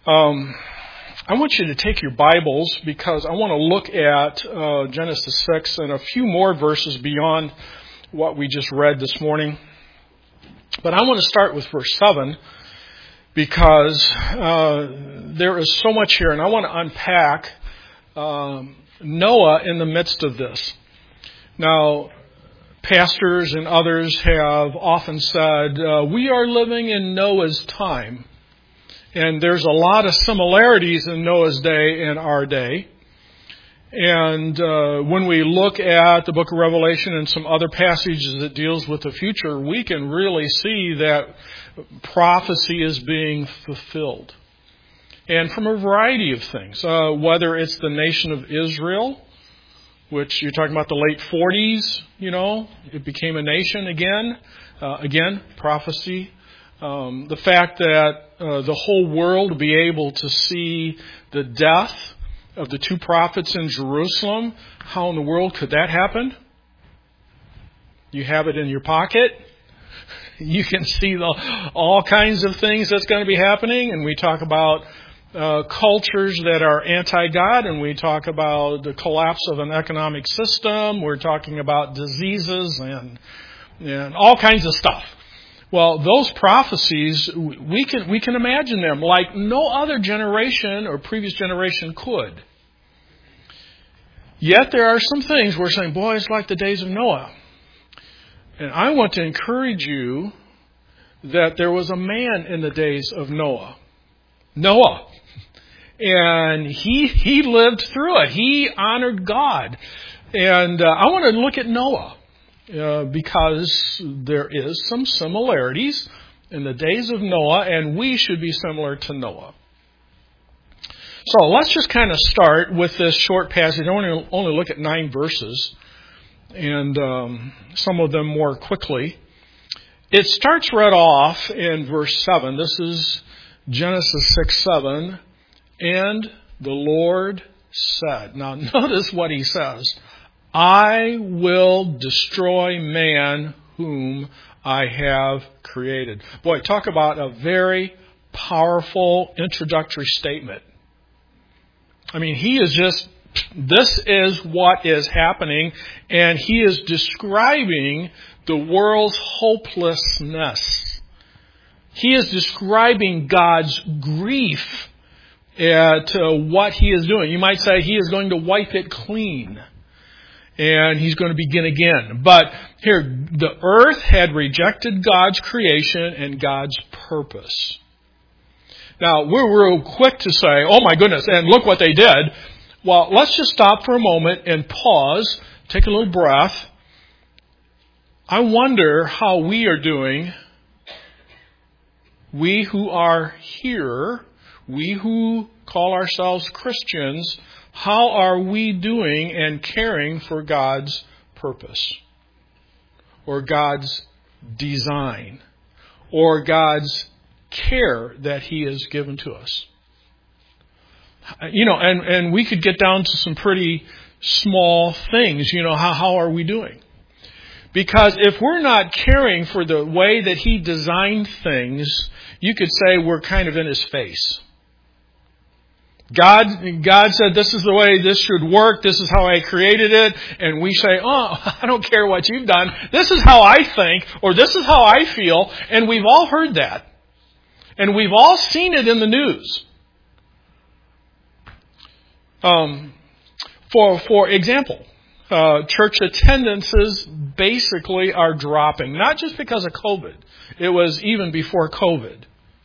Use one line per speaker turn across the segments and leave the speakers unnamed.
I want you to take your Bibles because I want to look at Genesis 6 and a few more verses beyond what we just read this morning. But I want to start with verse 7 because there is so much here, and I want to unpack Noah in the midst of this. Now, pastors and others have often said, we are living in Noah's time. And there's a lot of similarities in Noah's day and our day. And when we look at the book of Revelation and some other passages that deals with the future, we can really see that prophecy is being fulfilled. And from a variety of things, whether it's the nation of Israel, which you're talking about the late 40s, it became a nation again. Again, prophecy. The fact that the whole world will be able to see the death of the two prophets in Jerusalem. How in the world could that happen? You have it in your pocket. You can see all kinds of things that's going to be happening. And we talk about cultures that are anti-God, and we talk about the collapse of an economic system. We're talking about diseases and all kinds of stuff. Well, those prophecies, we can imagine them like no other generation or previous generation could. Yet there are some things we're saying, boy, it's like the days of Noah. And I want to encourage you that there was a man in the days of Noah. Noah. And he lived through it. He honored God. And I want to look at Noah. Because there is some similarities in the days of Noah, and we should be similar to Noah. So let's just kind of start with this short passage. I want to only look at 9 verses, and some of them more quickly. It starts right off in verse 7. This is Genesis 6:7. And the Lord said. Now notice what he says. I will destroy man whom I have created. Boy, talk about a very powerful introductory statement. I mean, this is what is happening, and he is describing the world's hopelessness. He is describing God's grief at what he is doing. You might say he is going to wipe it clean. And he's going to begin again. But here, the earth had rejected God's creation and God's purpose. Now, we're real quick to say, oh my goodness, and look what they did. Well, let's just stop for a moment and pause, take a little breath. I wonder how we are doing. We who are here, we who call ourselves Christians, how are we doing and caring for God's purpose? Or God's design? Or God's care that he has given to us? And we could get down to some pretty small things. How are we doing? Because if we're not caring for the way that he designed things, you could say we're kind of in his face. God said, this is the way this should work. This is how I created it. And we say, oh, I don't care what you've done. This is how I think, or this is how I feel. And we've all heard that. And we've all seen it in the news. For example, church attendances basically are dropping. Not just because of COVID. It was even before COVID.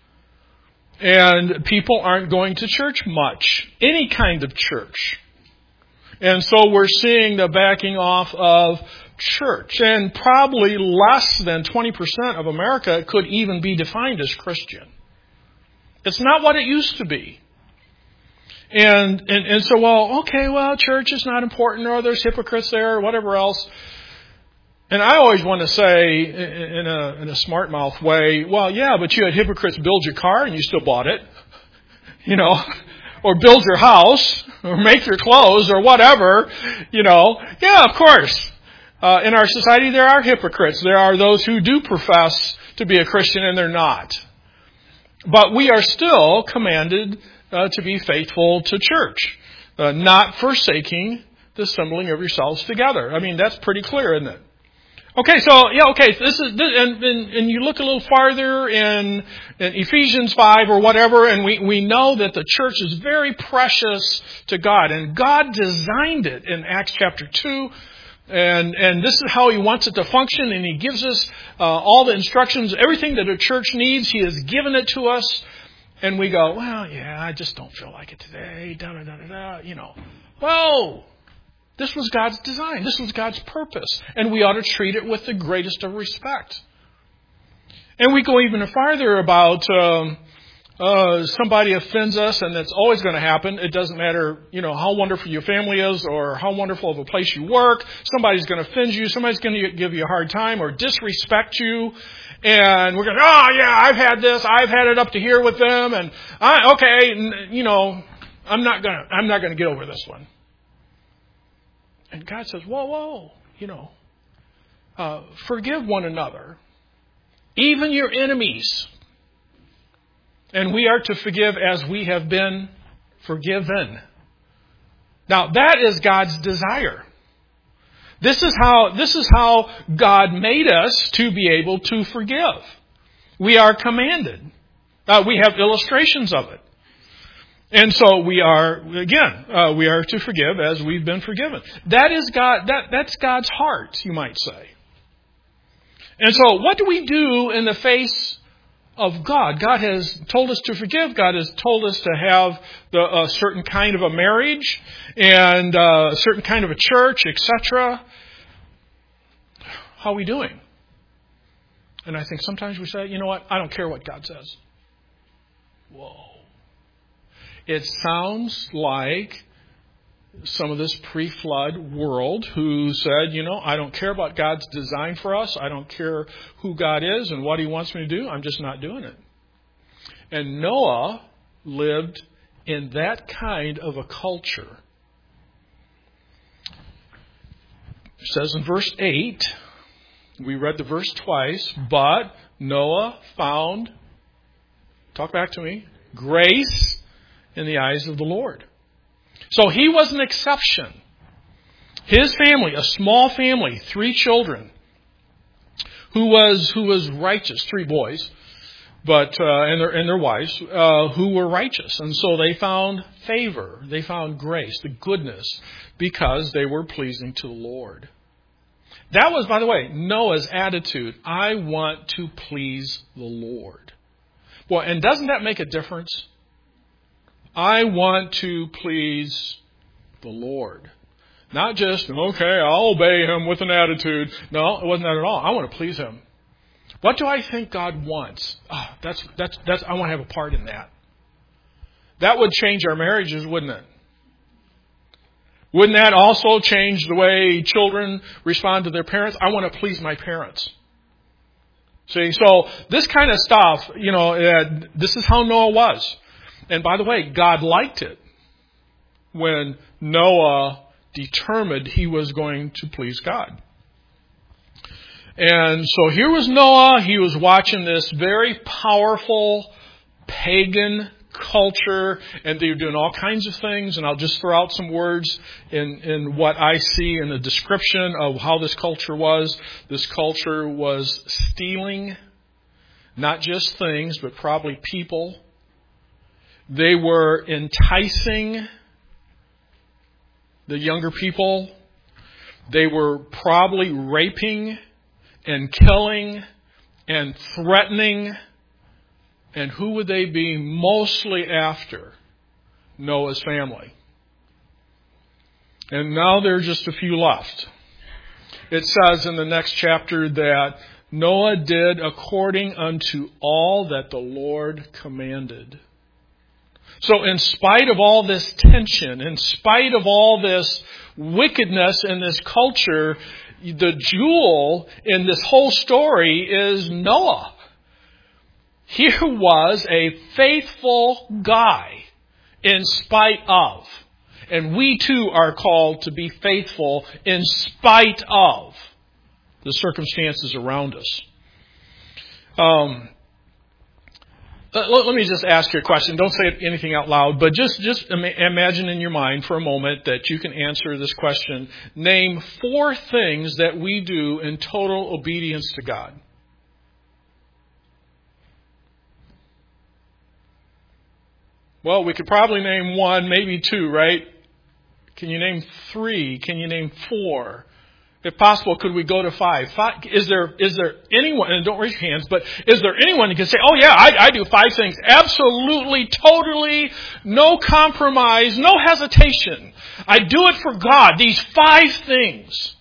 And people aren't going to church much, any kind of church. And so we're seeing the backing off of church. And probably less than 20% of America could even be defined as Christian. It's not what it used to be. And so, church is not important, or there's hypocrites there, or whatever else. And I always want to say, in a smart mouth way, well, yeah, but you had hypocrites build your car and you still bought it, or build your house, or make your clothes, or whatever, Yeah, of course. In our society, there are hypocrites. There are those who do profess to be a Christian and they're not. But we are still commanded to be faithful to church, not forsaking the assembling of yourselves together. I mean, that's pretty clear, isn't it? Okay, so this is and you look a little farther in Ephesians 5 or whatever, and we know that the church is very precious to God, and God designed it in Acts chapter 2. And this is how He wants it to function, and He gives us all the instructions, everything that a church needs. He has given it to us, and we go, well, yeah, I just don't feel like it today. Whoa! This was God's design. This was God's purpose, and we ought to treat it with the greatest of respect. And we go even farther about somebody offends us, and that's always going to happen. It doesn't matter, how wonderful your family is or how wonderful of a place you work. Somebody's going to offend you. Somebody's going to give you a hard time or disrespect you. And we're going, I've had this. I've had it up to here with them. And I'm not going to get over this one. And God says, whoa, forgive one another, even your enemies. And we are to forgive as we have been forgiven. Now, that is God's desire. This is how God made us to be able to forgive. We are commanded. We have illustrations of it. And so we are to forgive as we've been forgiven. That is God. That's God's heart, you might say. And so, what do we do in the face of God? God has told us to forgive. God has told us to have a certain kind of a marriage and a certain kind of a church, etc. How are we doing? And I think sometimes we say, you know what? I don't care what God says. Whoa. It sounds like some of this pre-flood world who said, I don't care about God's design for us. I don't care who God is and what He wants me to do. I'm just not doing it. And Noah lived in that kind of a culture. It says in verse 8, we read the verse twice, but Noah found, talk back to me, grace in the eyes of the Lord. So he was an exception. His family, a small family, 3 children, who was righteous, 3 boys, but and their wives, who were righteous, and so they found favor, they found grace, the goodness, because they were pleasing to the Lord. That was, by the way, Noah's attitude. I want to please the Lord. Boy, and doesn't that make a difference? I want to please the Lord. Not just, okay, I'll obey Him with an attitude. No, it wasn't that at all. I want to please Him. What do I think God wants? That's I want to have a part in that. That would change our marriages, wouldn't it? Wouldn't that also change the way children respond to their parents? I want to please my parents. See, so this kind of stuff, this is how Noah was. And by the way, God liked it when Noah determined he was going to please God. And so here was Noah. He was watching this very powerful pagan culture, and they were doing all kinds of things. And I'll just throw out some words in what I see in the description of how this culture was. This culture was stealing, not just things, but probably people. They were enticing the younger people. They were probably raping and killing and threatening. And who would they be mostly after? Noah's family. And now there are just a few left. It says in the next chapter that Noah did according unto all that the Lord commanded. So in spite of all this tension, in spite of all this wickedness in this culture, the jewel in this whole story is Noah. Here was a faithful guy in spite of. And we too are called to be faithful in spite of the circumstances around us. Let me just ask you a question. Don't say anything out loud, but just imagine in your mind for a moment that you can answer this question. Name 4 things that we do in total obedience to God. Well, we could probably name 1, maybe 2, right? Can you name 3? Can you name 4? If possible, could we go to 5? Is there anyone, and don't raise your hands, but is there anyone who can say, oh yeah, I do 5 things. Absolutely, totally, no compromise, no hesitation. I do it for God. These 5 things.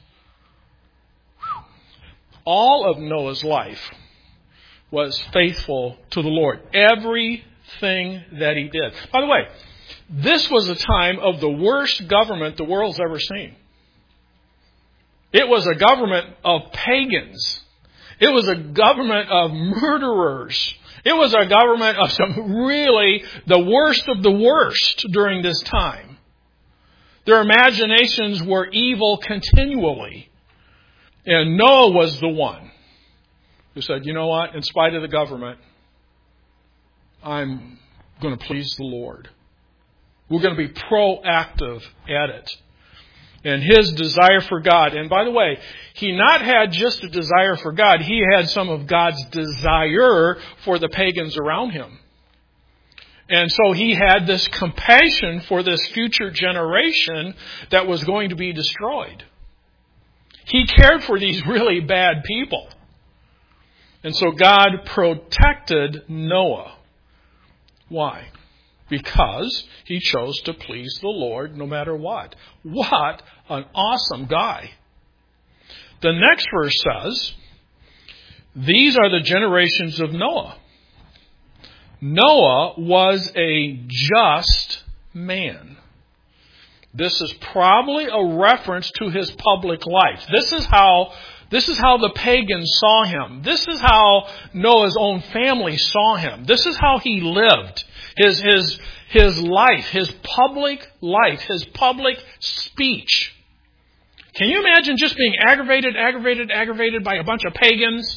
All of Noah's life was faithful to the Lord. Everything that he did. By the way, this was a time of the worst government the world's ever seen. It was a government of pagans. It was a government of murderers. It was a government of some really the worst of the worst during this time. Their imaginations were evil continually. And Noah was the one who said, you know what, in spite of the government, I'm going to please the Lord. We're going to be proactive at it. And his desire for God. And by the way, he not had just a desire for God. He had some of God's desire for the pagans around him. And so he had this compassion for this future generation that was going to be destroyed. He cared for these really bad people. And so God protected Noah. Why? Because he chose to please the Lord no matter what. What an awesome guy. The next verse says, these are the generations of Noah. Noah was a just man. This is probably a reference to his public life. This is how the pagans saw him. This is how Noah's own family saw him. This is how he lived. His life, his public speech. Can you imagine just being aggravated by a bunch of pagans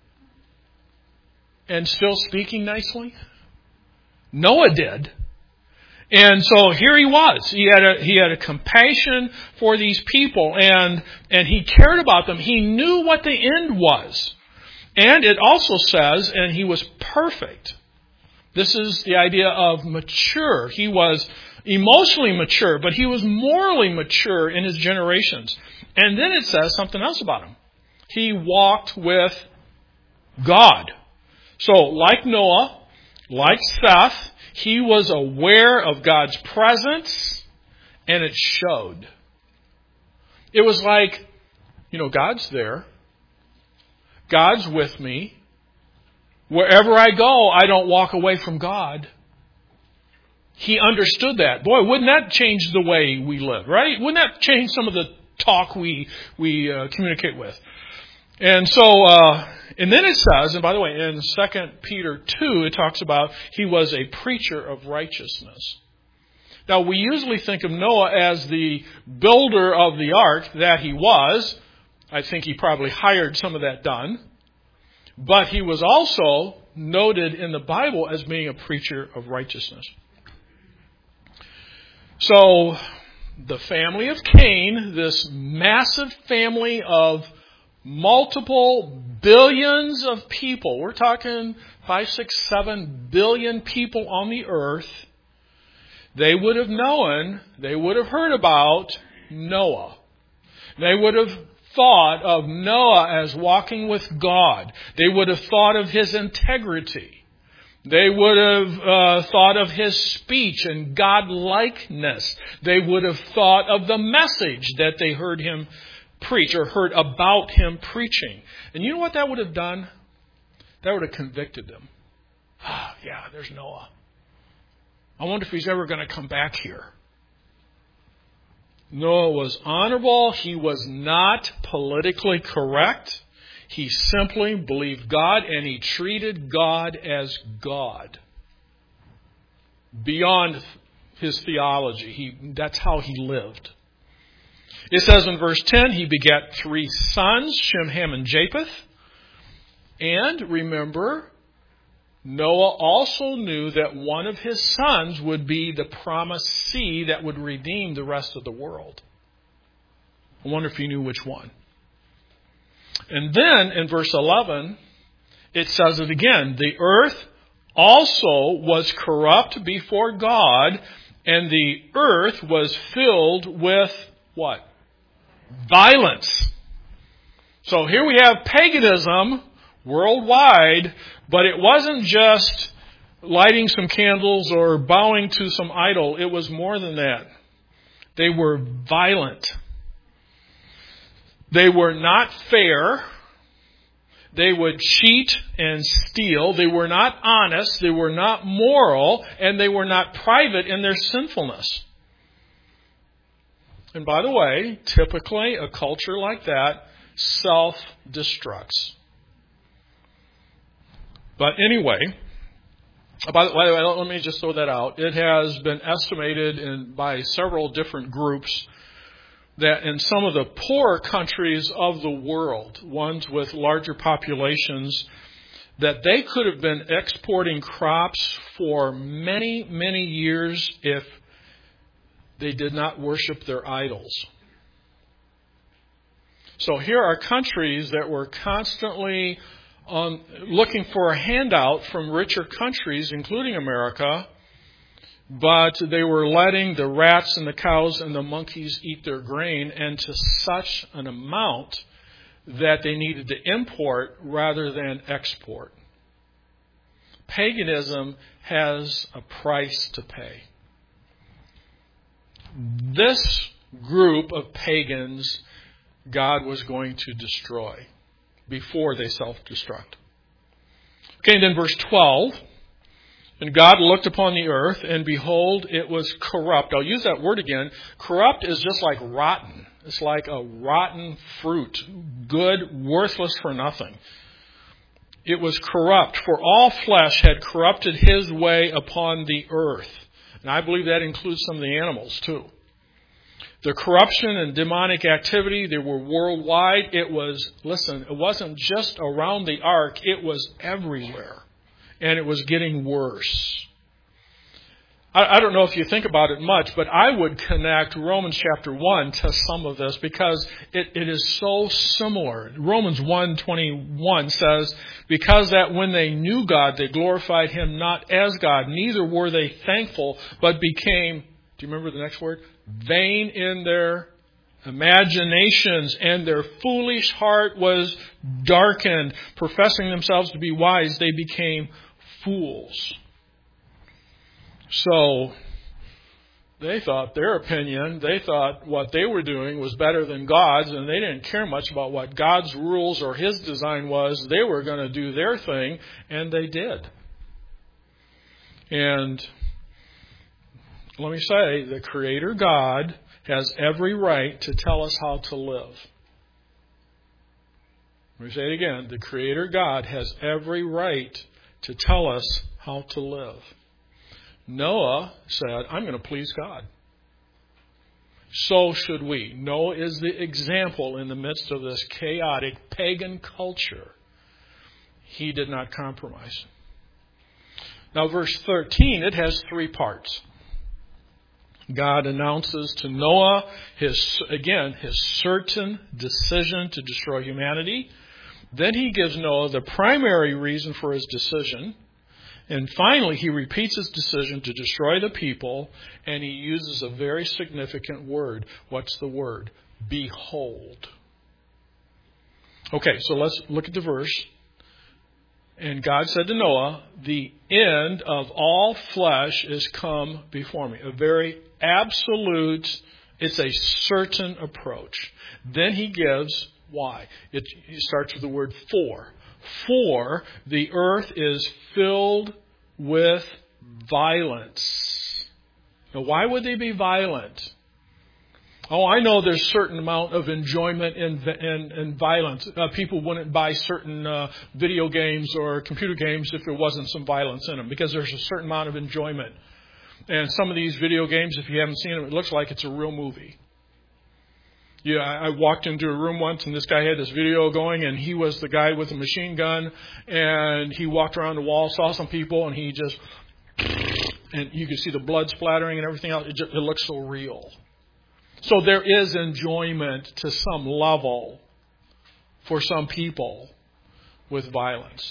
and still speaking nicely? Noah did. And so here he was. He had a compassion for these people and he cared about them. He knew what the end was. And it also says, and he was perfect. This is the idea of mature. He was emotionally mature, but he was morally mature in his generations. And then it says something else about him. He walked with God. So like Noah, like Seth, he was aware of God's presence, and it showed. It was like, God's there. God's with me. Wherever I go, I don't walk away from God. He understood that. Boy, wouldn't that change the way we live, right? Wouldn't that change some of the talk we communicate with? And so, and then it says, and by the way, in 2 Peter 2, it talks about he was a preacher of righteousness. Now, we usually think of Noah as the builder of the ark, that he was. I think he probably hired some of that done. But he was also noted in the Bible as being a preacher of righteousness. So, the family of Cain, this massive family of multiple billions of people, we're talking 5, 6, 7 billion people on the earth, they would have known, they would have heard about Noah. They would have thought of Noah as walking with God. They would have thought of his integrity. They would have thought of his speech and God-likeness. They would have thought of the message that they heard him preach or heard about him preaching. And you know what that would have done? That would have convicted them. Yeah, there's Noah. I wonder if he's ever going to come back here. Noah was honorable. He was not politically correct. He simply believed God and he treated God as God. Beyond his theology. That's how he lived. It says in verse 10, he begat 3 sons, Shem, Ham, and Japheth. And remember, Noah also knew that one of his sons would be the promised seed that would redeem the rest of the world. I wonder if he knew which one. And then in verse 11, it says it again. The earth also was corrupt before God, and the earth was filled with what? Violence. So here we have paganism worldwide, but it wasn't just lighting some candles or bowing to some idol. It was more than that. They were violent. They were not fair. They would cheat and steal. They were not honest. They were not moral. And they were not private in their sinfulness. And by the way, typically a culture like that self-destructs. But anyway, by the way, let me just throw that out. It has been estimated by several different groups that in some of the poorer countries of the world, ones with larger populations, that they could have been exporting crops for many, many years if they did not worship their idols. So here are countries that were constantly looking for a handout from richer countries, including America, but they were letting the rats and the cows and the monkeys eat their grain, and to such an amount that they needed to import rather than export. Paganism has a price to pay. This group of pagans God was going to destroy before they self-destruct. Okay, and then verse 12. And God looked upon the earth, and behold, it was corrupt. I'll use that word again. Corrupt is just like rotten. It's like a rotten fruit. Good, worthless for nothing. It was corrupt, for all flesh had corrupted his way upon the earth. And I believe that includes some of the animals too. The corruption and demonic activity, they were worldwide. It wasn't just around the ark. It was everywhere. And it was getting worse. I don't know if you think about it much, but I would connect Romans chapter 1 to some of this because it is so similar. Romans 1:21 says, because that when they knew God, they glorified him not as God, neither were they thankful, but became, do you remember the next word? Vain in their imaginations, and their foolish heart was darkened. Professing themselves to be wise, they became fools. So they thought their opinion, they thought what they were doing was better than God's, and they didn't care much about what God's rules or his design was. They were going to do their thing, and they did. And let me say, the Creator God has every right to tell us how to live. Let me say it again. The Creator God has every right to tell us how to live. Noah said, I'm going to please God. So should we. Noah is the example in the midst of this chaotic pagan culture. He did not compromise. Now, verse 13, it has three parts. God announces to Noah his certain decision to destroy humanity. Then he gives Noah the primary reason for his decision. And finally, he repeats his decision to destroy the people, and he uses a very significant word. What's the word? Behold. Okay, so let's look at the verse. And God said to Noah, the end of all flesh is come before me. A very absolute, it's a certain approach. Then he gives why. He starts with the word for. For the earth is filled with violence. Now, why would they be violent? Oh, I know there's a certain amount of enjoyment in violence. People wouldn't buy certain video games or computer games if there wasn't some violence in them, because there's a certain amount of enjoyment. And some of these video games, if you haven't seen them, it looks like it's a real movie. Yeah, I walked into a room once, and this guy had this video going, and he was the guy with the machine gun, and he walked around the wall, saw some people, and he just, and you could see the blood splattering and everything else. It looked so real. So there is enjoyment to some level for some people with violence.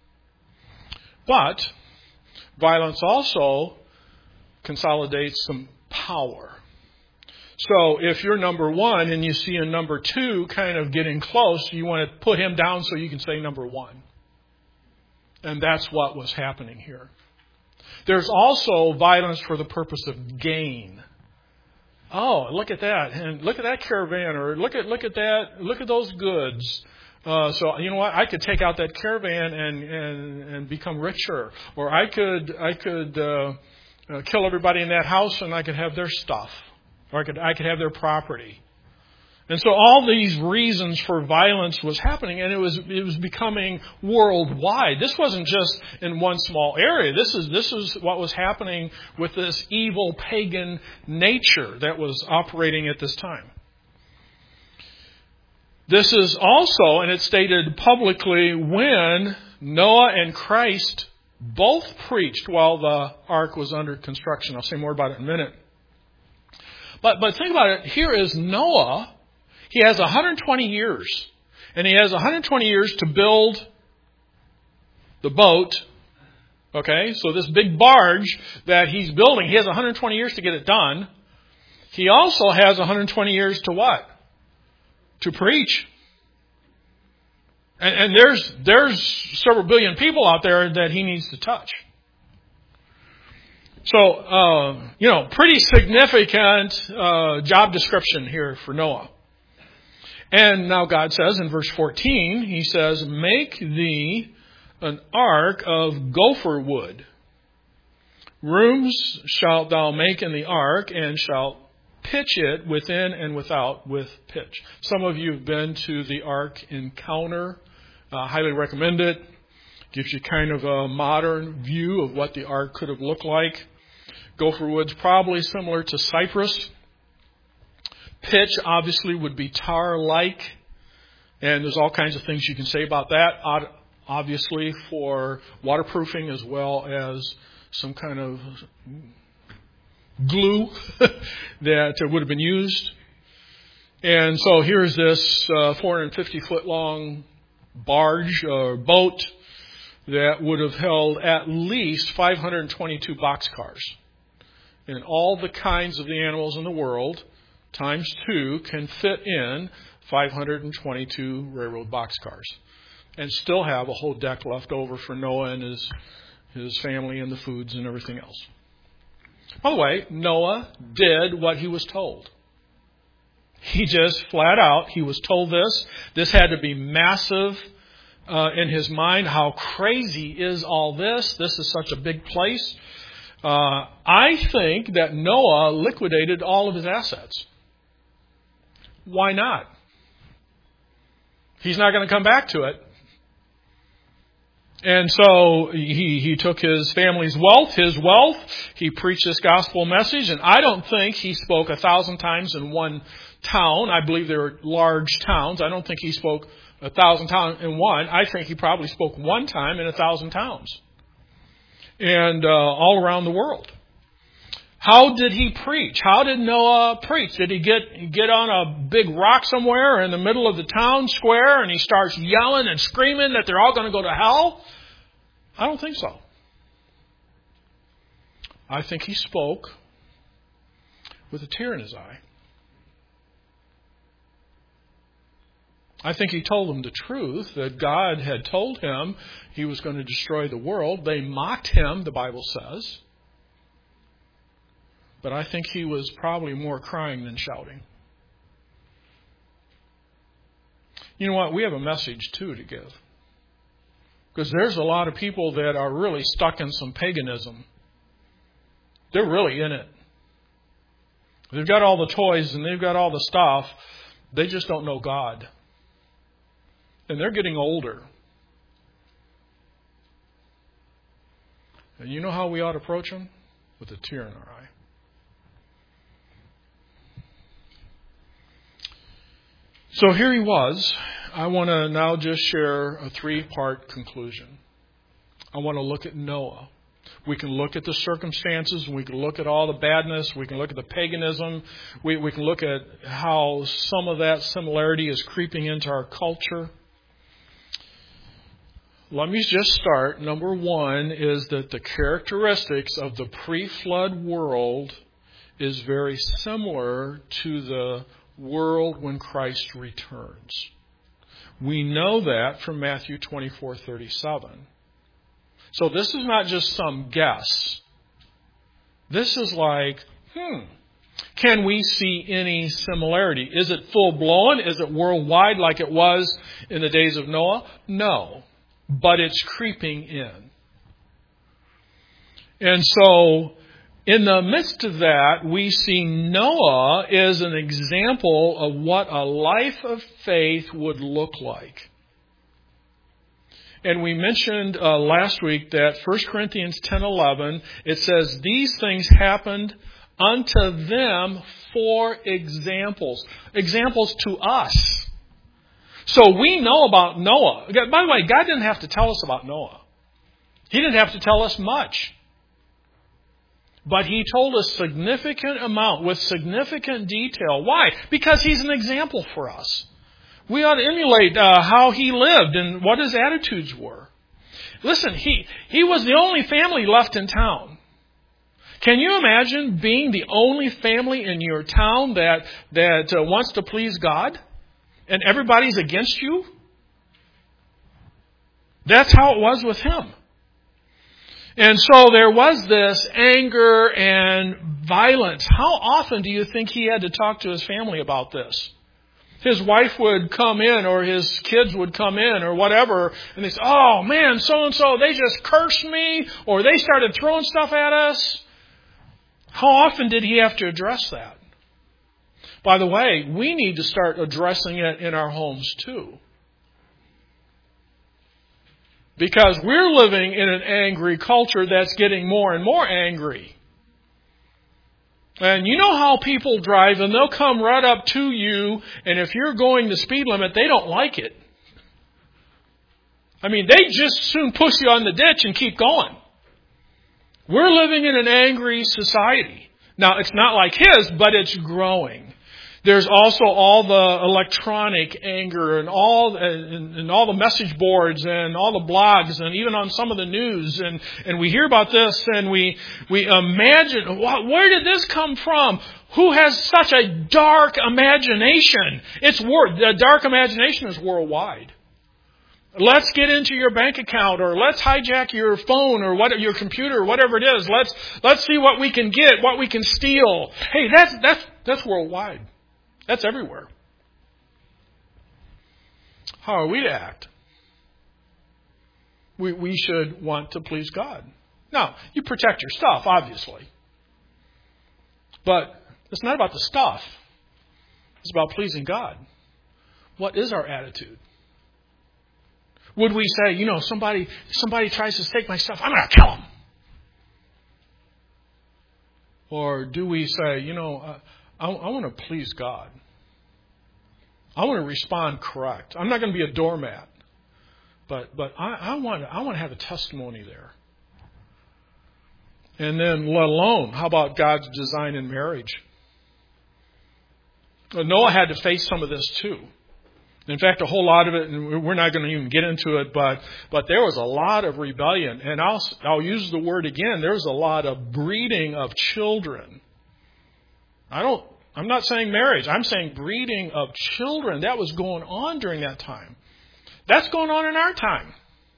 But violence also consolidates some power. So if you're number one and you see a number two kind of getting close, you want to put him down so you can say number one. And that's what was happening here. There's also violence for the purpose of gain. Oh, look at that. And look at that caravan, or look at that, look at those goods. So you know what? I could take out that caravan and become richer, or I could kill everybody in that house and I could have their stuff, or I could have their property. And so all these reasons for violence was happening, and it was becoming worldwide. This wasn't just in one small area. This is what was happening with this evil pagan nature that was operating at this time. This is also, and it's stated publicly, when Noah and Christ both preached while the ark was under construction. I'll say more about it in a minute. But think about it. Here is Noah. He has 120 years. And he has 120 years to build the boat. Okay, so this big barge that he's building, he has 120 years to get it done. He also has 120 years to what? To preach. And there's several billion people out there that he needs to touch. So, pretty significant job description here for Noah. And now God says in verse 14, He says, "Make thee an ark of gopher wood. Rooms shalt thou make in the ark, and shalt pitch it within and without with pitch." Some of you have been to the Ark Encounter. Highly recommend it. Gives you kind of a modern view of what the ark could have looked like. Gopher wood's probably similar to cypress. Pitch obviously would be tar-like, and there's all kinds of things you can say about that. Obviously for waterproofing, as well as some kind of glue that would have been used. And so here's this 450-foot long barge or boat that would have held at least 522 boxcars. And all the kinds of the animals in the world, times 2, can fit in 522 railroad boxcars. And still have a whole deck left over for Noah and his family and the foods and everything else. By the way, Noah did what he was told. He just flat out, he was told this. This had to be massive in his mind. How crazy is all this? This is such a big place. I think that Noah liquidated all of his assets. Why not? He's not going to come back to it. And so he took his family's wealth, he preached this gospel message, and I don't think he spoke 1,000 times in one town. I believe there were large towns. I don't think he spoke 1,000 times in one. I think he probably spoke one time in 1,000 towns. And all around the world. How did he preach? How did Noah preach? Did he get on a big rock somewhere in the middle of the town square and he starts yelling and screaming that they're all going to go to hell? I don't think so. I think he spoke with a tear in his eye. I think he told them the truth, that God had told him he was going to destroy the world. They mocked him, the Bible says. But I think he was probably more crying than shouting. You know what? We have a message, too, to give. Because there's a lot of people that are really stuck in some paganism. They're really in it. They've got all the toys and they've got all the stuff. They just don't know God. And they're getting older. And you know how we ought to approach them? With a tear in our eye. So here he was. I want to now just share a 3-part conclusion. I want to look at Noah. We can look at the circumstances. We can look at all the badness. We can look at the paganism. We can look at how some of that similarity is creeping into our culture. Let me just start. Number 1 is that the characteristics of the pre-flood world is very similar to the world when Christ returns. We know that from Matthew 24:37. So this is not just some guess. This is like, can we see any similarity? Is it full-blown? Is it worldwide like it was in the days of Noah? No. But it's creeping in. And so, in the midst of that, we see Noah as an example of what a life of faith would look like. And we mentioned last week that 1 Corinthians 10:11, it says, these things happened unto them for examples. Examples to us. So we know about Noah. By the way, God didn't have to tell us about Noah. He didn't have to tell us much. But He told us significant amount with significant detail. Why? Because He's an example for us. We ought to emulate how he lived and what his attitudes were. Listen, he was the only family left in town. Can you imagine being the only family in your town that wants to please God and everybody's against you? That's how it was with him. And so there was this anger and violence. How often do you think he had to talk to his family about this? His wife would come in or his kids would come in or whatever, and they say, oh man, so-and-so, they just cursed me, or they started throwing stuff at us. How often did he have to address that? By the way, we need to start addressing it in our homes too. Because we're living in an angry culture that's getting more and more angry. And you know how people drive, and they'll come right up to you, and if you're going the speed limit, they don't like it. I mean, they just soon push you on the ditch and keep going. We're living in an angry society. Now, it's not like his, but it's growing. There's also all the electronic anger and all the message boards and all the blogs and even on some of the news. And we hear about this and we imagine, where did this come from? Who has such a dark imagination? The dark imagination is worldwide. Let's get into your bank account, or let's hijack your phone or your computer, or whatever it is. Let's see what we can get, what we can steal. Hey, that's worldwide. That's everywhere. How are we to act? We should want to please God. Now, you protect your stuff, obviously. But it's not about the stuff. It's about pleasing God. What is our attitude? Would we say, somebody tries to take my stuff, I'm going to kill him? Or do we say, I want to please God. I want to respond correct. I'm not going to be a doormat. But I want to have a testimony there. And then, let alone, how about God's design in marriage? Well, Noah had to face some of this too. In fact, a whole lot of it, and we're not going to even get into it, but there was a lot of rebellion. And I'll use the word again. There was a lot of breeding of children. I'm not saying marriage. I'm saying breeding of children. That was going on during that time. That's going on in our time.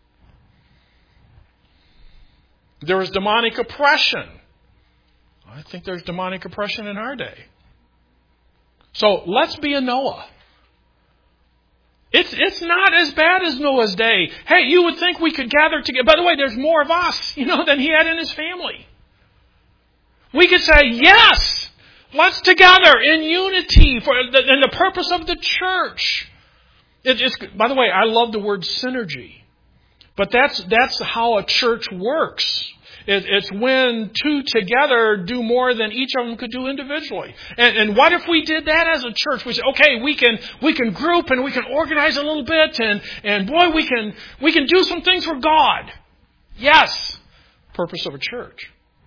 There was demonic oppression. I think there's demonic oppression in our day. So let's be a Noah. It's not as bad as Noah's day. Hey, you would think we could gather together. By the way, there's more of us, than he had in his family. We could say, yes, let's together in unity in the purpose of the church. By the way, I love the word synergy. But that's how a church works. It's when two together do more than each of them could do individually. And what if we did that as a church? We say, okay, we can group and we can organize a little bit, and boy, we can do some things for God. Yes, purpose of a church.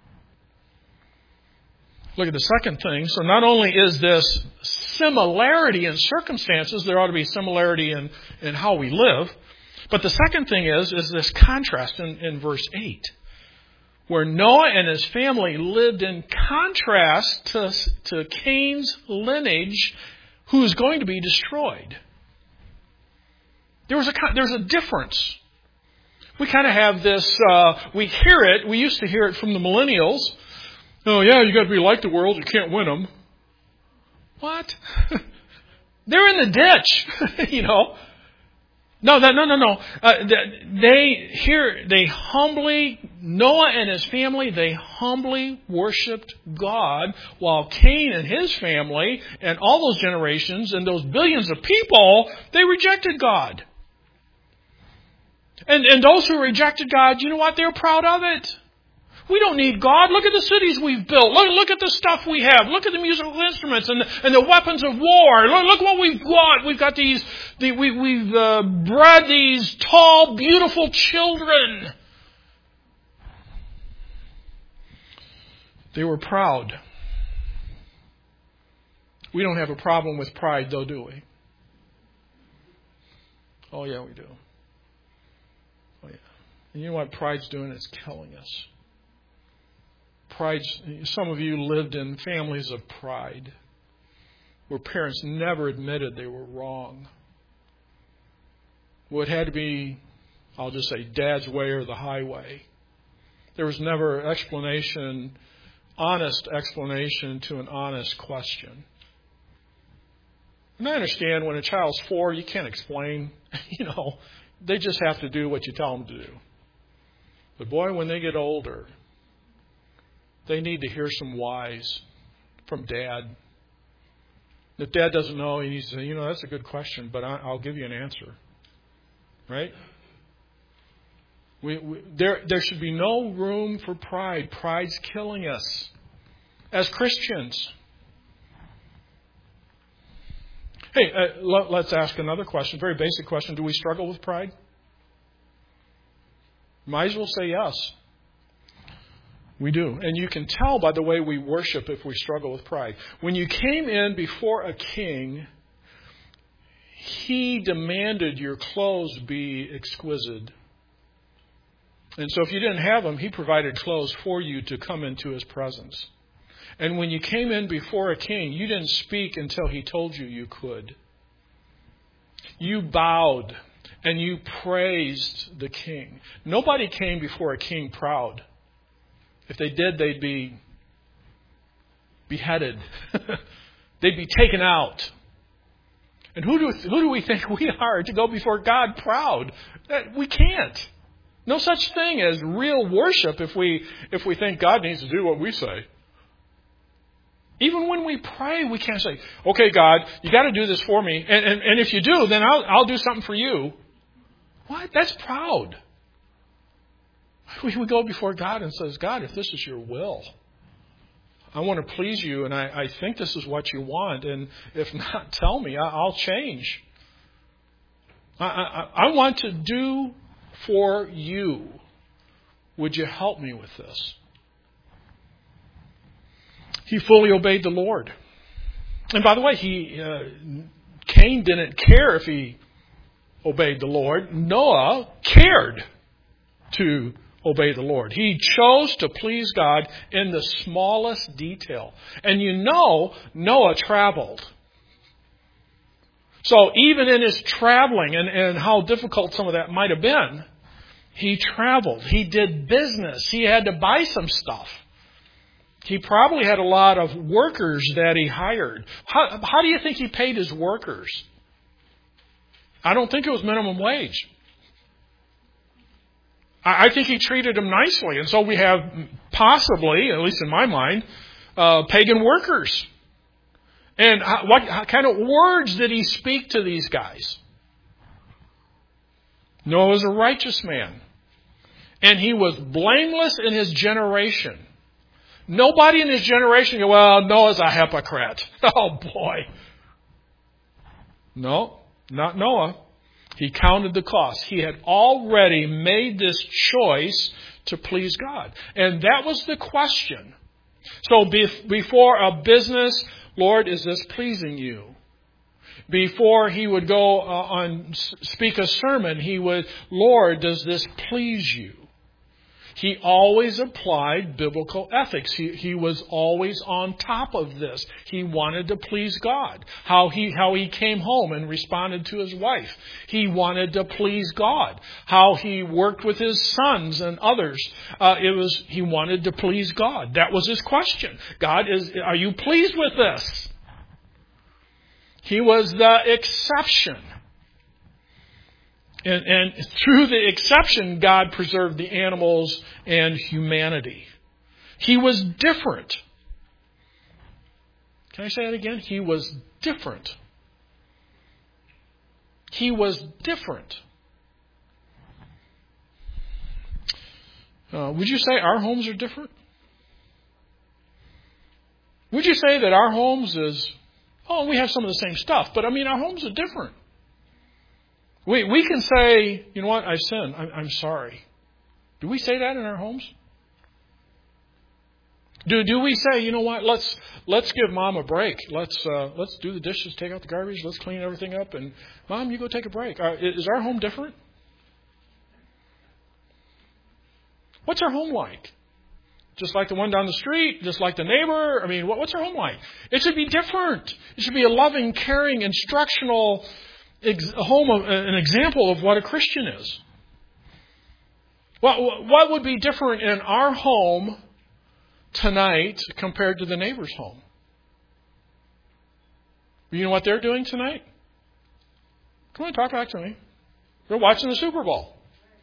Look at the second thing. So not only is this similarity in circumstances, there ought to be similarity in how we live. But the second thing is this contrast in verse 8, where Noah and his family lived in contrast to Cain's lineage, who is going to be destroyed. There's a difference. We kind of have this, we hear it, we used to hear it from the millennials. Oh yeah, you got to be like the world, you can't win them. What? They're in the ditch, you know. No. Noah and his family, they humbly worshipped God, while Cain and his family and all those generations and those billions of people, they rejected God. And those who rejected God, you know what? They're proud of it. We don't need God. Look at the cities we've built. Look at the stuff we have. Look at the musical instruments and the weapons of war. Look what we've got. We've got we've bred these tall, beautiful children. They were proud. We don't have a problem with pride, though, do we? Oh, yeah, we do. Oh, yeah. And you know what pride's doing? It's killing us. Some of you lived in families of pride, where parents never admitted they were wrong. Well, it had to be, I'll just say, Dad's way or the highway. There was never honest explanation to an honest question. And I understand when a child's 4, you can't explain. They just have to do what you tell them to do. But boy, when they get older, they need to hear some whys from Dad. If Dad doesn't know, he needs to say, that's a good question, but I'll give you an answer. Right? There should be no room for pride. Pride's killing us as Christians. Hey, let's ask another question, very basic question. Do we struggle with pride? Might as well say yes. We do. And you can tell by the way we worship if we struggle with pride. When you came in before a king, he demanded your clothes be exquisite. And so if you didn't have them, he provided clothes for you to come into his presence. And when you came in before a king, you didn't speak until he told you you could. You bowed and you praised the king. Nobody came before a king proud. If they did, they'd be beheaded. They'd be taken out. And who do we think we are to go before God proud? We can't. No such thing as real worship if we think God needs to do what we say. Even when we pray, we can't say, okay, God, you got to do this for me. And if you do, then I'll do something for you. What? That's proud. We go before God and says, God, if this is your will, I want to please you, and I think this is what you want. And if not, tell me. I'll change. I want to do for you. Would you help me with this? He fully obeyed the Lord. And by the way, Cain didn't care if he obeyed the Lord. Noah cared to obey the Lord. He chose to please God in the smallest detail. And Noah traveled. So even in his traveling and how difficult some of that might have been, he traveled. He did business. He had to buy some stuff. He probably had a lot of workers that he hired. How do you think he paid his workers? I don't think it was minimum wage. I think he treated them nicely. And so we have possibly, at least in my mind, pagan workers. And what kind of words did he speak to these guys? Noah was a righteous man. And he was blameless in his generation. Nobody in his generation go, well, Noah's a hypocrite. Oh, boy. No, not Noah. He counted the cost. He had already made this choice to please God. And that was the question. So before a business, Lord, is this pleasing you? Before he would go speak a sermon, he would, Lord, does this please you? He always applied biblical ethics. He was always on top of this. He wanted to please God. How he came home and responded to his wife. He wanted to please God. How he worked with his sons and others. He wanted to please God. That was his question. God, are you pleased with this? He was the exception. And through the exception, God preserved the animals and humanity. He was different. Can I say that again? He was different. He was different. Would you say our homes are different? Would you say that our homes we have some of the same stuff, but our homes are different. We can say, you know what, I've sinned. I'm sorry. Do we say that in our homes? Do we say, you know what, let's give Mom a break. Let's do the dishes, take out the garbage, let's clean everything up, and Mom, you go take a break. Is our home different? What's our home like? Just like the one down the street? Just like the neighbor? What's our home like? It should be different. It should be a loving, caring, instructional home, an example of what a Christian is. What would be different in our home tonight compared to the neighbor's home? You know what they're doing tonight? Come on, talk back to me. They're watching the Super Bowl.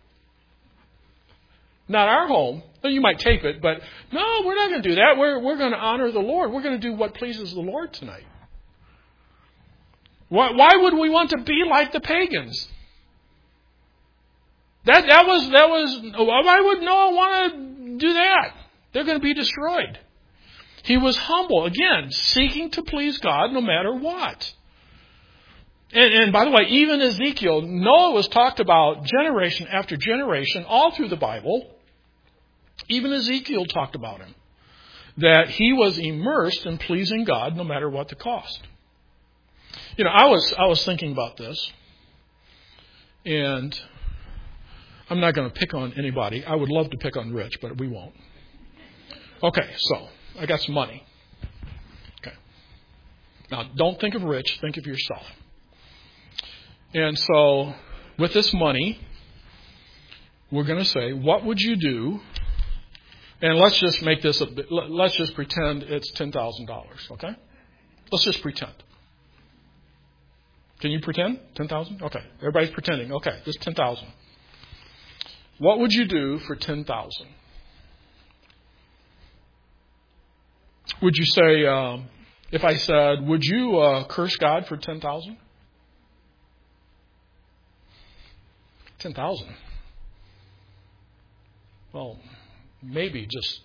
Not our home. Well, you might tape it, but no, we're not going to do that. We're going to honor the Lord. We're going to do what pleases the Lord tonight. Why would we want to be like the pagans? That was. Why would Noah want to do that? They're going to be destroyed. He was humble, again, seeking to please God no matter what. And by the way, even Ezekiel, Noah was talked about generation after generation all through the Bible. Even Ezekiel talked about him. That he was immersed in pleasing God no matter what the cost. I was thinking about this. And I'm not going to pick on anybody. I would love to pick on Rich, but we won't. Okay, so I got some money. Okay. Now, don't think of Rich. Think of yourself. And so, with this money, we're going to say, what would you do? And let's just make this let's just pretend it's $10,000, okay? Let's just pretend. Can you pretend? 10,000? Okay. Everybody's pretending. Okay, this is 10,000. What would you do for 10,000? Would you say, if I said, would you curse God for 10,000? 10,000. Well, maybe just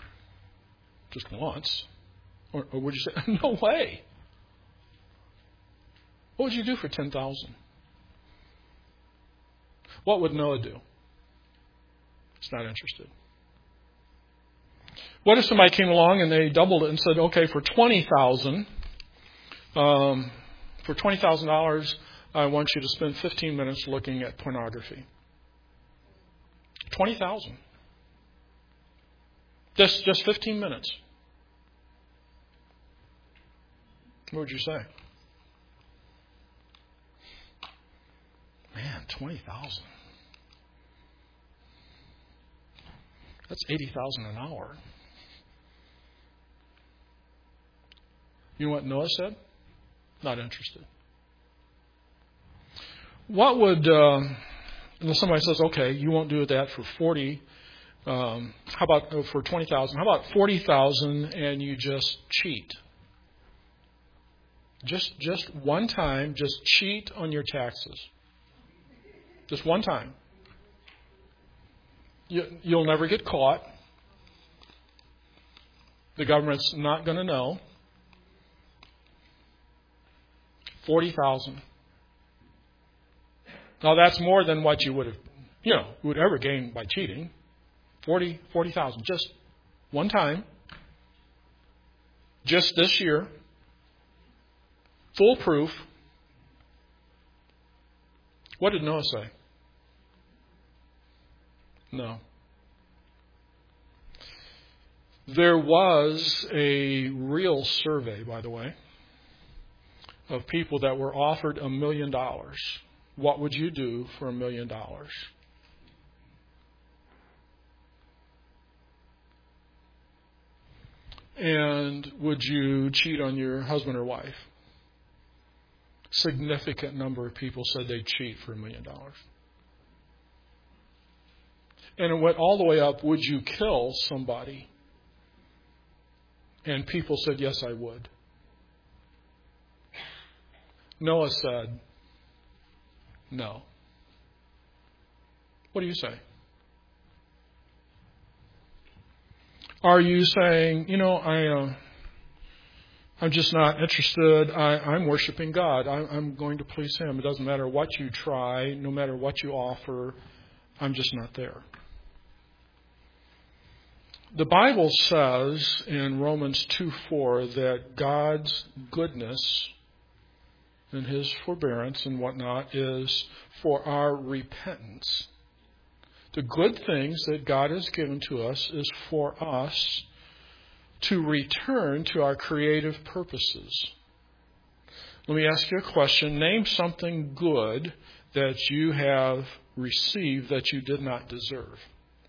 once. Or would you say, no way? What would you do for 10,000? What would Noah do? He's not interested. What if somebody came along and they doubled it and said, okay, for $20,000, for $20,000, I want you to spend 15 minutes looking at pornography. 20,000. Just 15 minutes. What would you say? Man, 20,000. That's $80,000 an hour. You know what Noah said? Not interested. What would, and somebody says, okay, you won't do that for 40, how about for 20,000? How about 40,000 and you just cheat? Just one time, just cheat on your taxes. Just one time. You'll never get caught. The government's not going to know. 40,000. Now that's more than what you would ever gain by cheating. 40,000, just one time. Just this year. Foolproof. What did Noah say? No. There was a real survey, by the way, of people that were offered $1 million. What would you do for $1 million? And would you cheat on your husband or wife? Significant number of people said they'd cheat for $1 million. And it went all the way up, would you kill somebody? And people said, yes, I would. Noah said, no. What do you say? Are you saying, I'm just not interested. I'm worshiping God. I'm going to please Him. It doesn't matter what you try, no matter what you offer. I'm just not there. The Bible says in Romans 2:4 that God's goodness and His forbearance and whatnot is for our repentance. The good things that God has given to us is for us to return to our creative purposes. Let me ask you a question. Name something good that you have received that you did not deserve.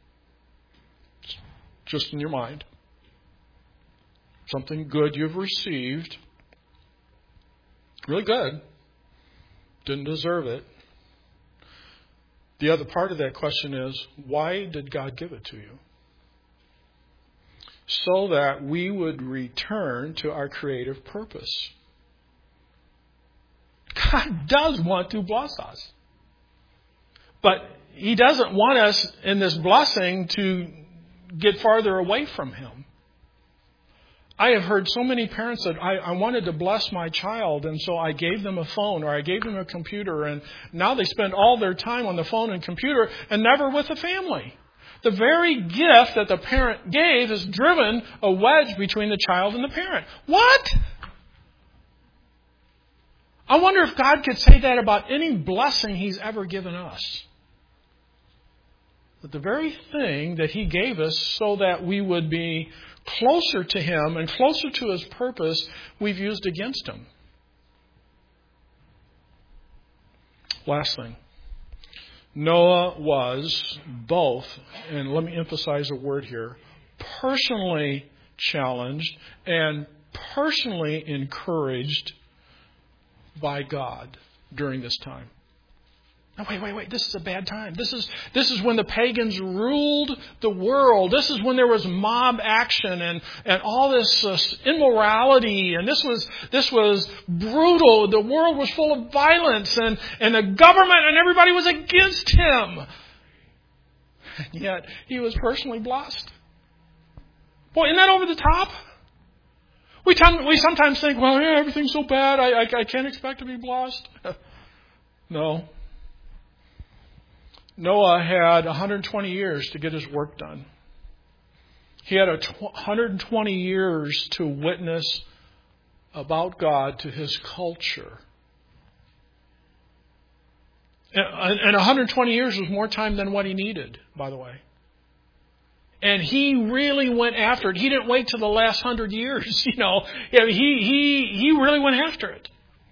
Just in your mind. Something good you've received. Really good. Didn't deserve it. The other part of that question is, why did God give it to you? So that we would return to our creative purpose. God does want to bless us. But He doesn't want us in this blessing to get farther away from Him. I have heard so many parents that I wanted to bless my child, and so I gave them a phone or I gave them a computer, and now they spend all their time on the phone and computer and never with the family. The very gift that the parent gave has driven a wedge between the child and the parent. What? I wonder if God could say that about any blessing He's ever given us. But the very thing that He gave us so that we would be closer to Him and closer to His purpose, we've used against Him. Last thing. Noah was both, and let me emphasize a word here, personally challenged and personally encouraged by God during this time. Now, wait. This is a bad time. This is when the pagans ruled the world. This is when there was mob action and all this immorality. And this was brutal. The world was full of violence. And the government and everybody was against him. And yet, he was personally blessed. Boy, isn't that over the top? We sometimes think, well, yeah, everything's so bad. I can't expect to be blessed. No. Noah had 120 years to get his work done. He had 120 years to witness about God to his culture. And 120 years was more time than what he needed, by the way. And he really went after it. He didn't wait till the last 100 years, He really went after it.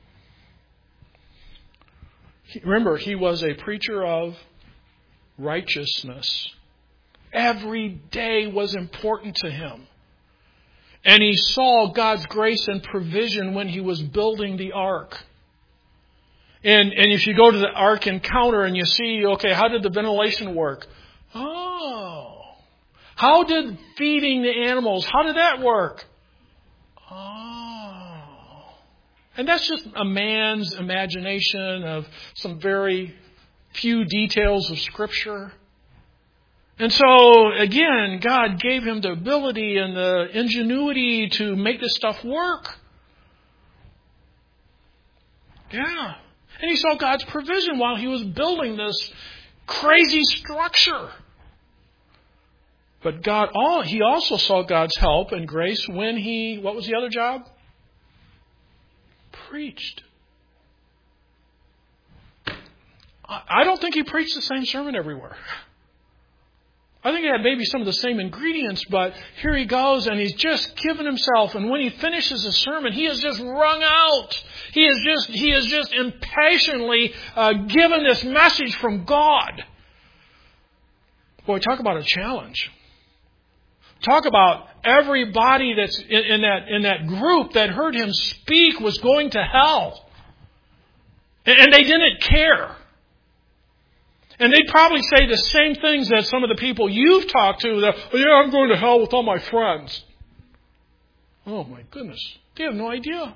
Remember, he was a preacher of righteousness. Every day was important to him. And he saw God's grace and provision when he was building the ark. And if you go to the ark encounter and you see, okay, how did the ventilation work? Oh. How did feeding the animals, how did that work? Oh. And that's just a man's imagination of some very few details of Scripture. And so, again, God gave him the ability and the ingenuity to make this stuff work. Yeah. And he saw God's provision while he was building this crazy structure. But he also saw God's help and grace when he, what was the other job? Preached. I don't think he preached the same sermon everywhere. I think he had maybe some of the same ingredients, but here he goes and he's just given himself. And when he finishes the sermon, he is just wrung out. He is just impatiently given this message from God. Boy, talk about a challenge. Talk about everybody that's in that group that heard him speak was going to hell. And they didn't care. And they'd probably say the same things that some of the people you've talked to. That, oh, yeah, I'm going to hell with all my friends. Oh, my goodness. They have no idea.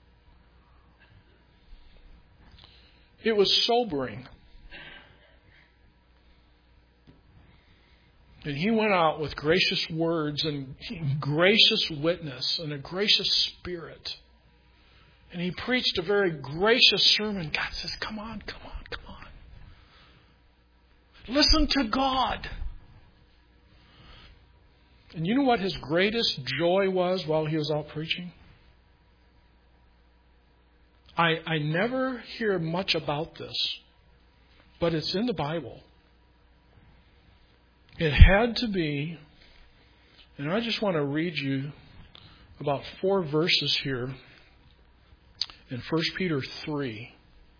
It was sobering. And he went out with gracious words and gracious witness and a gracious spirit. And he preached a very gracious sermon. God says, come on, come on, come on. Listen to God. And you know what his greatest joy was while he was out preaching? I never hear much about this, but it's in the Bible. It had to be, and I just want to read you about 4 verses here in 1 Peter 3.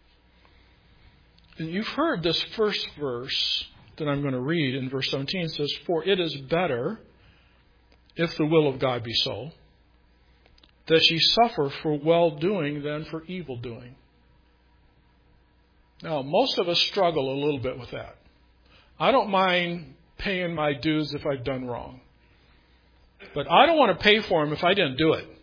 And you've heard this first verse that I'm going to read in verse 17. It says, for it is better, if the will of God be so, that ye suffer for well-doing than for evil-doing. Now, most of us struggle a little bit with that. I don't mind paying my dues if I've done wrong. But I don't want to pay for them if I didn't do it.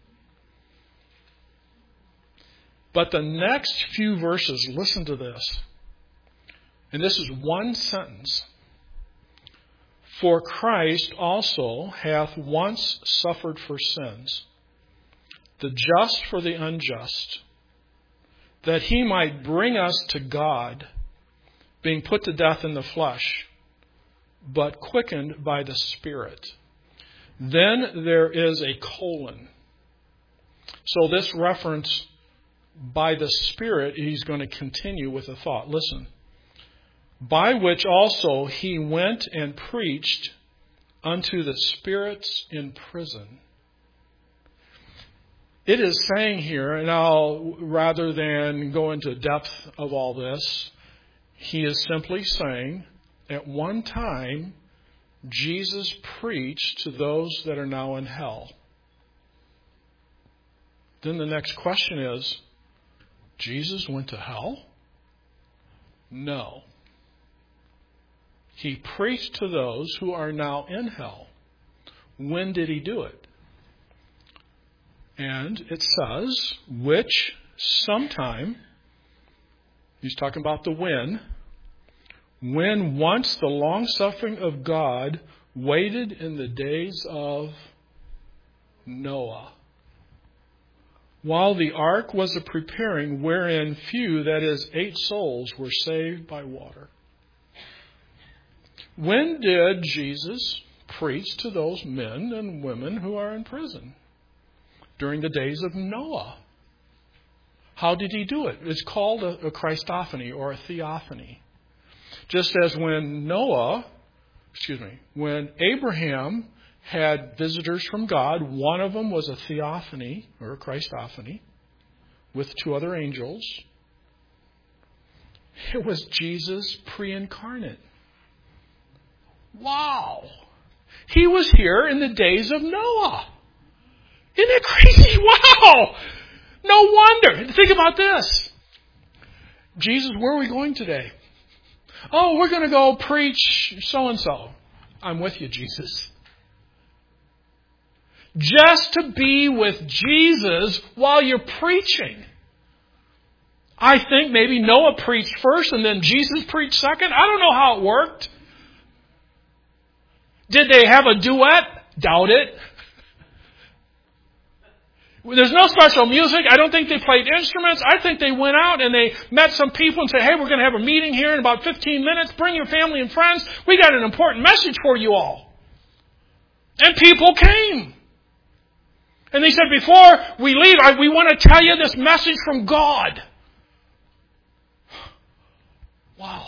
But the next few verses, listen to this. And this is one sentence. For Christ also hath once suffered for sins, the just for the unjust, that he might bring us to God, being put to death in the flesh, but quickened by the Spirit. Then there is a colon. So this reference, by the Spirit, he's going to continue with a thought. Listen. By which also he went and preached unto the spirits in prison. It is saying here, and rather than go into depth of all this, he is simply saying, at one time, Jesus preached to those that are now in hell. Then the next question is, Jesus went to hell? No. He preached to those who are now in hell. When did he do it? And it says, which sometime, he's talking about the when once the long-suffering of God waited in the days of Noah, while the ark was a preparing, wherein few, that is, 8 souls, were saved by water. When did Jesus preach to those men and women who are in prison? During the days of Noah. How did he do it? It's called a Christophany or a theophany. Just as when when Abraham had visitors from God, one of them was a theophany or a Christophany with 2 other angels. It was Jesus pre-incarnate. Wow. He was here in the days of Noah. Isn't that crazy? Wow. No wonder. Think about this. Jesus, where are we going today? Oh, we're going to go preach so-and-so. I'm with you, Jesus. Just to be with Jesus while you're preaching. I think maybe Noah preached first and then Jesus preached second. I don't know how it worked. Did they have a duet? Doubt it. There's no special music. I don't think they played instruments. I think they went out and they met some people and said, hey, we're going to have a meeting here in about 15 minutes. Bring your family and friends. We got an important message for you all. And people came. And they said, before we leave, we want to tell you this message from God. Wow.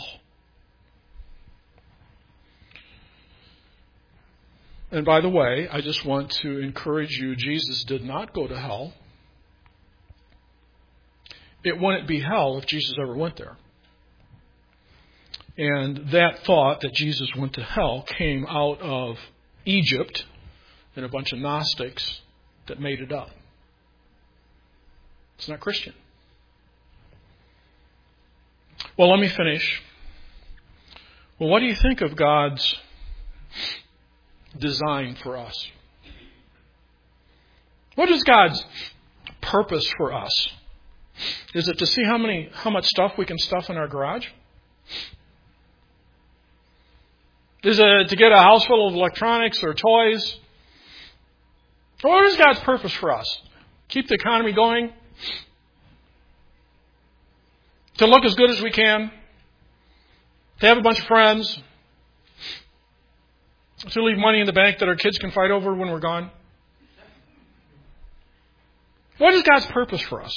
And by the way, I just want to encourage you, Jesus did not go to hell. It wouldn't be hell if Jesus ever went there. And that thought that Jesus went to hell came out of Egypt and a bunch of Gnostics that made it up. It's not Christian. Well, let me finish. Well, what do you think of God's design for us? What is God's purpose for us? Is it to see how much stuff we can stuff in our garage? Is it to get a house full of electronics or toys? Or what is God's purpose for us? Keep the economy going? To look as good as we can? To have a bunch of friends? To leave money in the bank that our kids can fight over when we're gone? What is God's purpose for us?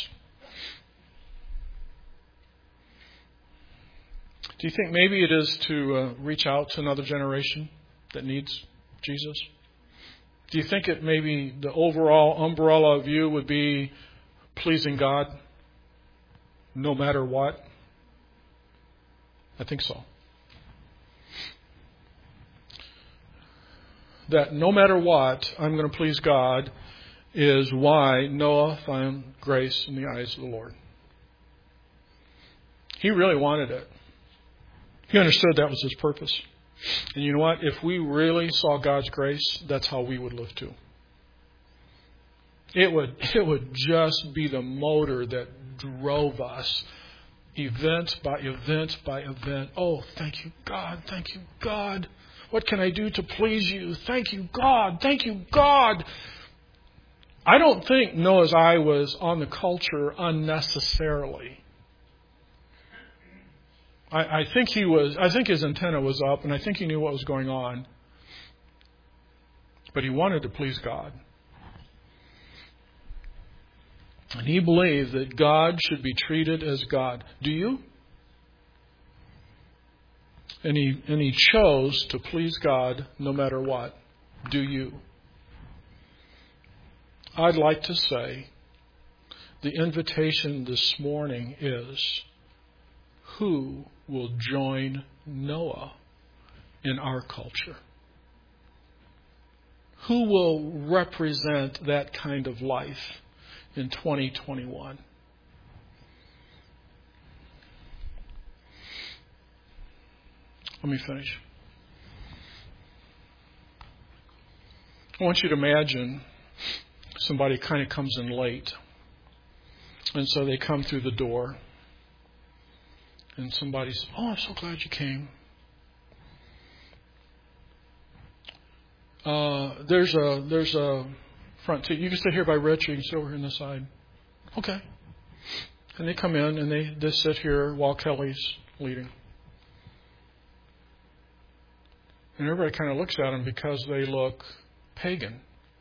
Do you think maybe it is to reach out to another generation that needs Jesus? Do you think it maybe the overall umbrella view would be pleasing God no matter what? I think so. That no matter what, I'm going to please God is why Noah found grace in the eyes of the Lord. He really wanted it. He understood that was his purpose. And you know what? If we really saw God's grace, that's how we would live too. It would just be the motor that drove us event by event by event. Oh, thank you, God. Thank you, God. What can I do to please you? Thank you, God. Thank you, God. I don't think Noah's eye was on the culture unnecessarily. I think his antenna was up, and I think he knew what was going on. But he wanted to please God. And he believed that God should be treated as God. Do you? And he chose to please God no matter what. Do you? I'd like to say the invitation this morning is, who will join Noah in our culture? Who will represent that kind of life in 2021? Let me finish. I want you to imagine somebody kind of comes in late. And so they come through the door. And somebody says, oh, I'm so glad you came. There's a front seat. You can sit here by Rich, or you can sit over here on the side. Okay. And they come in and they sit here while Kelly's leading. And everybody kind of looks at them because they look pagan.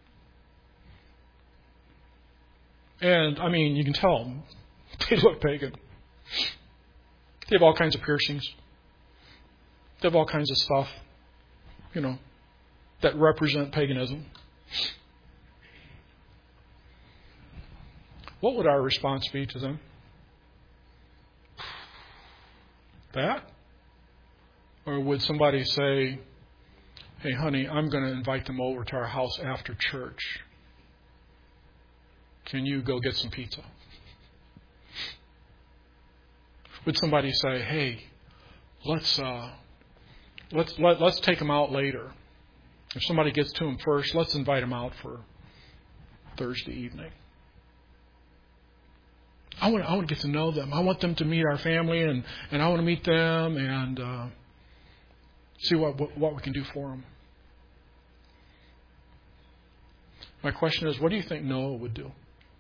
And, I mean, you can tell them they look pagan. They have all kinds of piercings. They have all kinds of stuff, that represent paganism. What would our response be to them? That? Or would somebody say, hey, honey, I'm going to invite them over to our house after church. Can you go get some pizza? Would somebody say, hey, let's take them out later. If somebody gets to them first, let's invite them out for Thursday evening. I want to get to know them. I want them to meet our family, and I want to meet them and see what we can do for them. My question is, what do you think Noah would do?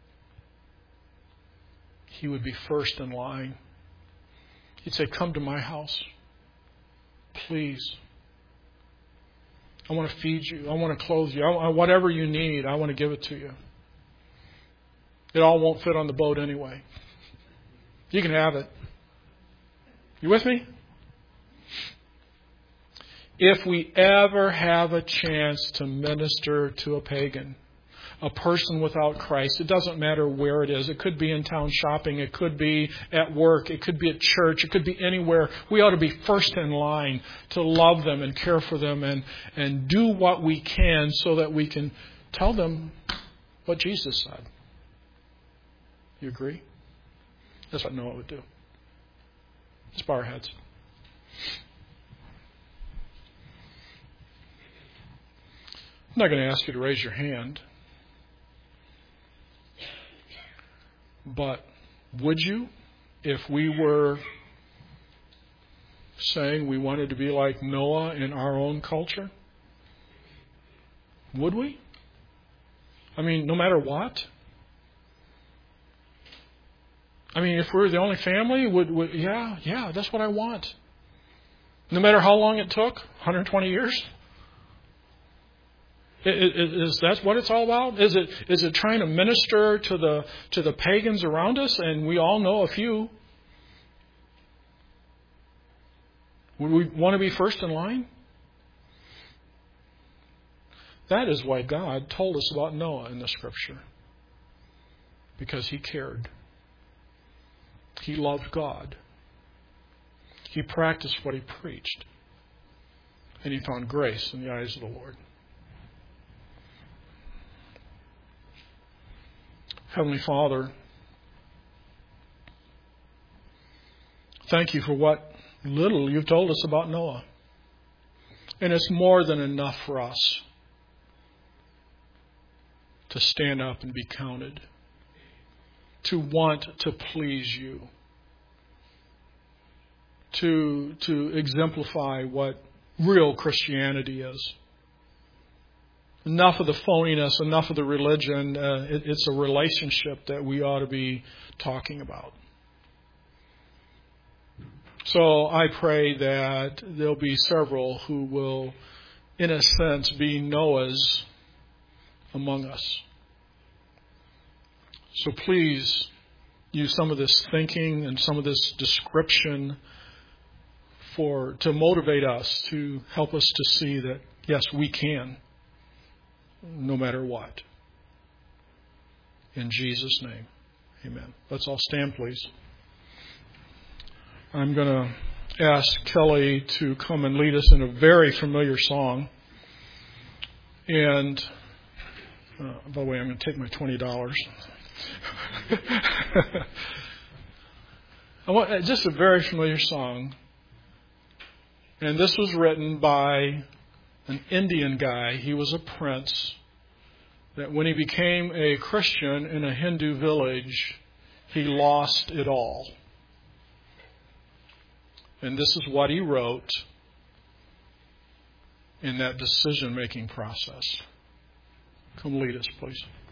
He would be first in line. He'd say, come to my house. Please. I want to feed you. I want to clothe you. Whatever you need, I want to give it to you. It all won't fit on the boat anyway. You can have it. You with me? If we ever have a chance to minister to a pagan, a person without Christ, it doesn't matter where it is. It could be in town shopping. It could be at work. It could be at church. It could be anywhere. We ought to be first in line to love them and care for them and do what we can so that we can tell them what Jesus said. You agree? That's what Noah would do. Let's bow our heads. I'm not going to ask you to raise your hand. But would you, if we were saying we wanted to be like Noah in our own culture? Would we? I mean, no matter what? I mean, if we're the only family, yeah, that's what I want. No matter how long it took, 120 years? Is that what it's all about? Is it trying to minister to the pagans around us? And we all know a few. Would we want to be first in line? That is why God told us about Noah in the Scripture. Because he cared. He loved God. He practiced what he preached. And he found grace in the eyes of the Lord. Heavenly Father, thank you for what little you've told us about Noah. And it's more than enough for us to stand up and be counted, to want to please you, to exemplify what real Christianity is. Enough of the phoniness, enough of the religion. It's a relationship that we ought to be talking about. So I pray that there'll be several who will, in a sense, be Noahs among us. So please use some of this thinking and some of this description to motivate us, to help us to see that, yes, we can. No matter what. In Jesus' name, amen. Let's all stand, please. I'm going to ask Kelly to come and lead us in a very familiar song. And, by the way, I'm going to take my $20. I want just a very familiar song. And this was written by an Indian guy. He was a prince. That when he became a Christian in a Hindu village, he lost it all. And this is what he wrote in that decision-making process. Come lead us, please.